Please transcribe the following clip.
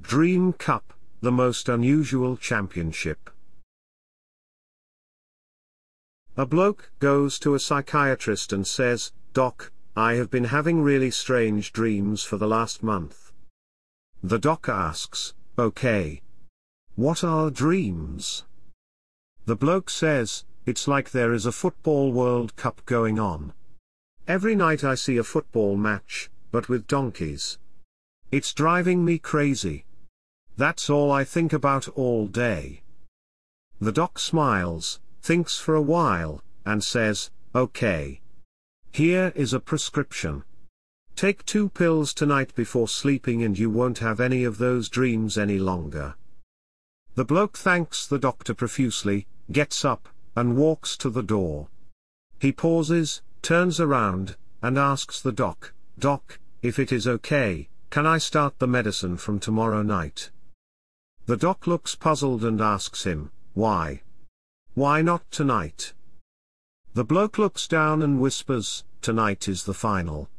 Dream Cup, the most unusual championship. A bloke goes to a psychiatrist and says, "Doc, I have been having really strange dreams for the last month." The doc asks, "Okay. What are dreams?" The bloke says, "It's like there is a football World Cup going on. Every night I see a football match, but with donkeys. It's driving me crazy. That's all I think about all day." The doc smiles, thinks for a while, and says, "Okay. Here is a prescription. Take 2 pills tonight before sleeping and you won't have any of those dreams any longer." The bloke thanks the doctor profusely, gets up, and walks to the door. He pauses, turns around, and asks the doc, "Doc, if it is okay, can I start the medicine from tomorrow night?" The doc looks puzzled and asks him, "Why? Why not tonight?" The bloke looks down and whispers, "Tonight is the final."